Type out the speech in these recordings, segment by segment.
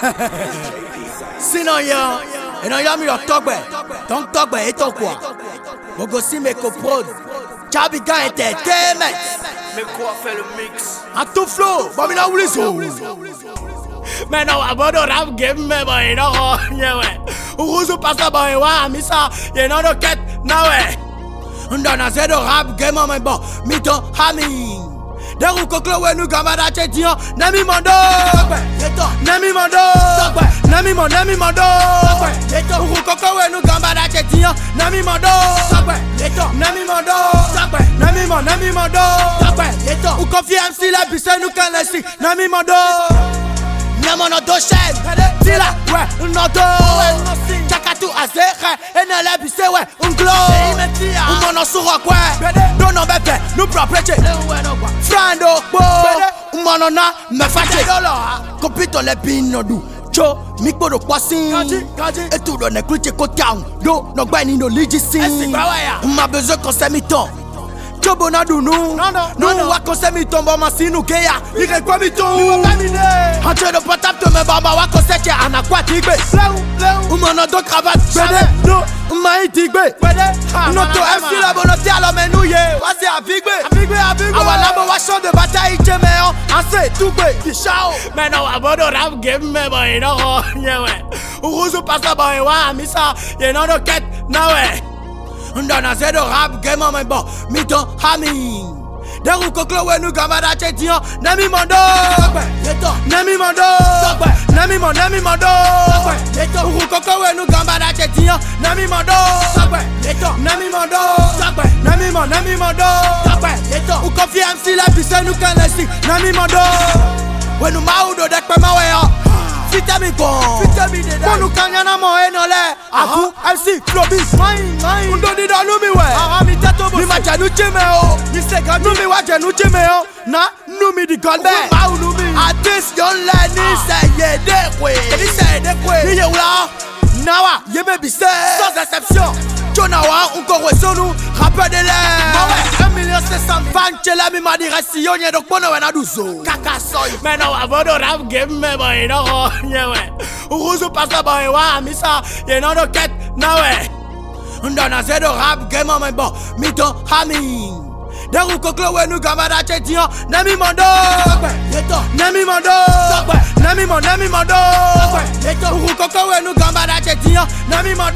Sinon yo, et non y'a mis le togbe. Donc togbe et ton quoi. Bogosi me coprod. Chabiga Entertainment. Mais quoi fait le mix? En tout flow, Bamina Oulizo. Mais non, abono rap game me boy no nyewe. Uruzu pasa boy wa misa ye no rocket na we. Ndana zedo rap game me bo mito hami. Deru koklo we nu gamada chetio nami mondo. Nami mondo. Nami mondo. Uru koklo we nu gamada chetio nami mondo. Nami mondo. Nami mondo. Ou confie MC la bise nous kanesi nami mondo. Namono do chaîne, tila, ouais, nodo. Chakatu azere, ene la bise, ouais, un glow. Umono suro, ouais, dono bebe, nous propreche. Frando, bo, umono na, me fache. Compito le pinodu, cho, mikbo do kwasi. Et tout le nekluche kotiang, do, no gbani no lijisin. Ma besoin qu'on s'est mis ton. Chobonadu nou, nou wa kose mi tombo masinu keya, ike kwa mi tou. Entre de potap to me bamba wa kose che anakwa tigbe. Umono do kravat bede, no, uma itigbe. Noto MC la bonote alo menouye, wase avigbe. Awa labo wa champ de bataille chemeon, anse tougbe, kishao. Mais non, abono rap game me boy no nyewe. Uruzu pasa boy wa misa, ye no rocket na we. Ndana zedo rap game me bo mito hami. Deru koklo we nu gamada chetio nami mondo. Nami mondo. Uru koklo we nu gamada chetio nami mondo. Nami mondo. Ou confie MC la bise nu kanesi nami mondo. We nu maudo dekpe mawe yo. Vitamin bon. Nous kanyana mo enole. Aku MC Flobi. Undoni da numi we. Arami tato bo. Ni macha nu chimeo. Ni seka numi waje nu chimeo. Na numi di golbe. Mau numi. Artist yon le ni se yede kwe. Ni ye ula. Nawa yebe bise. Sans exception. Chonawa unko wesonu. Rappeur de l'air. 1,700,000 fans chela mi ma diresi yonye donc bono we na duzo. Kaka soy. Mais non abono rap game me boy no nyewe. Uruzu pasa boy wa misa ye no rocket na we. Ndana zedo rap game me bo mito hami. Deru koklo we nu gamada chetio nami mondo. Nami mondo. Uru koklo we nu gamada chetio nami mondo.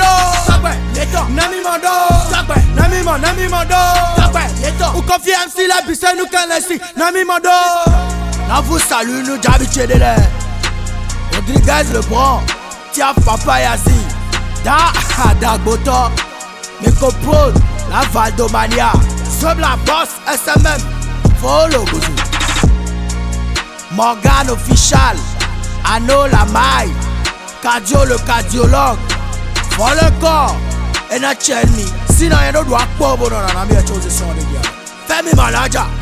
Nami mondo. Ou confie MC la bise nous kanesi nami mondo. La vous salue nous jabi chedele. Rodriguez le bon. Tiaf papa yazi. Da boto. Meko Prod. La Valdomania. Sob la boss SMM. Follow Gouzou. Morgan official. Ano la maille. Cardio le cardiologue. Faut le corps. Et na chenmi. Sinon y'a no doit pas bon dans la chose de son de gars. Fais-moi malaja.